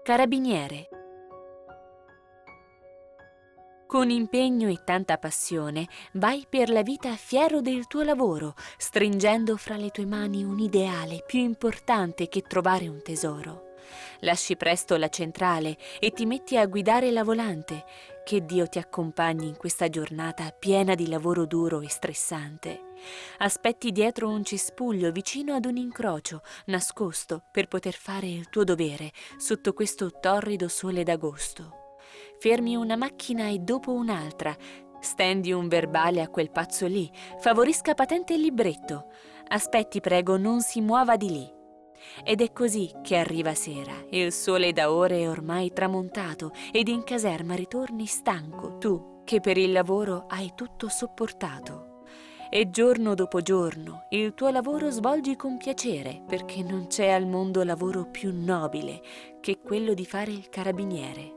Carabiniere. Con impegno e tanta passione vai per la vita fiero del tuo lavoro, stringendo fra le tue mani un ideale più importante che trovare un tesoro. Lasci presto la centrale e ti metti a guidare la volante. Che Dio ti accompagni in questa giornata piena di lavoro duro e stressante. Aspetti dietro un cespuglio vicino ad un incrocio, nascosto per poter fare il tuo dovere sotto questo torrido sole d'agosto. Fermi una macchina e dopo un'altra, stendi un verbale a quel pazzo lì, favorisca patente il libretto. Aspetti, prego, non si muova di lì. Ed è così che arriva sera, il sole da ore è ormai tramontato ed in caserma ritorni stanco, tu che per il lavoro hai tutto sopportato. E giorno dopo giorno il tuo lavoro svolgi con piacere, perché non c'è al mondo lavoro più nobile che quello di fare il carabiniere.